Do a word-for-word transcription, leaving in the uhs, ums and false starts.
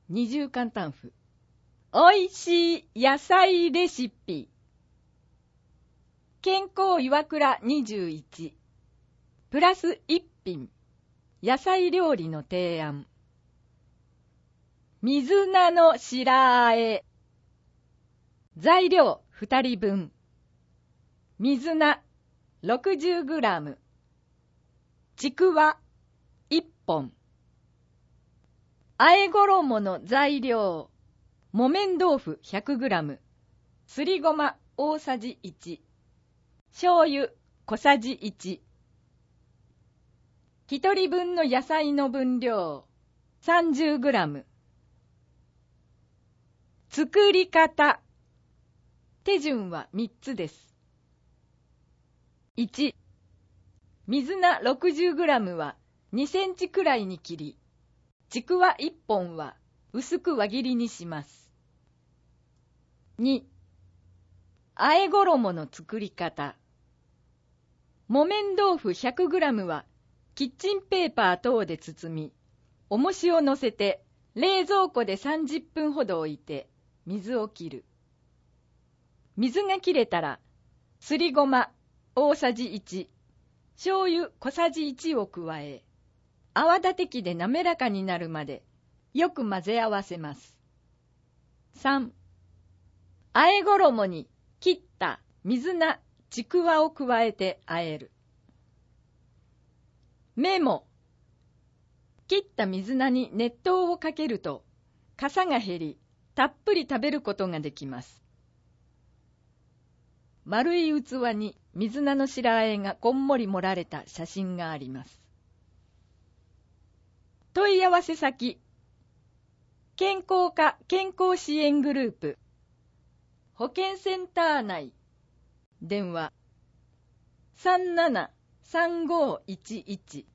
二重簡単譜。おいしい野菜レシピ。健康岩倉にじゅういち。プラスいっ品。野菜料理の提案。水菜の白あえ。材料ふたりぶん。水菜 ろくじゅうグラム。ちくわいっぽん。あえ衣の材料。木綿豆腐 ひゃくグラム。すりごま大さじいち。醤油小さじいち。ひとりぶんの野菜の分量 さんじゅうグラム。作り方。手順はみっつです。いち、水菜 ろくじゅうグラム はにセンチくらいに切り、ちくわいっぽんは薄く輪切りにします。に、あえ衣の作り方。木綿豆腐 ひゃくグラム はキッチンペーパー等で包み、重しを乗せて冷蔵庫でさんじゅっぷんほど置いて水を切る。水が切れたら、すりごま大さじいち、醤油小さじいちを加え、泡立て器で滑らかになるまでよく混ぜ合わせます。さん、あえ衣に切った水菜、ちくわを加えて和える。メモ。切った水菜に熱湯をかけると、かさが減り、たっぷり食べることができます。丸い器に水菜の白あえがこんもり盛られた写真があります。問い合わせ先。健康課健康支援グループ。保健センター内。電話さんななさんごいちいち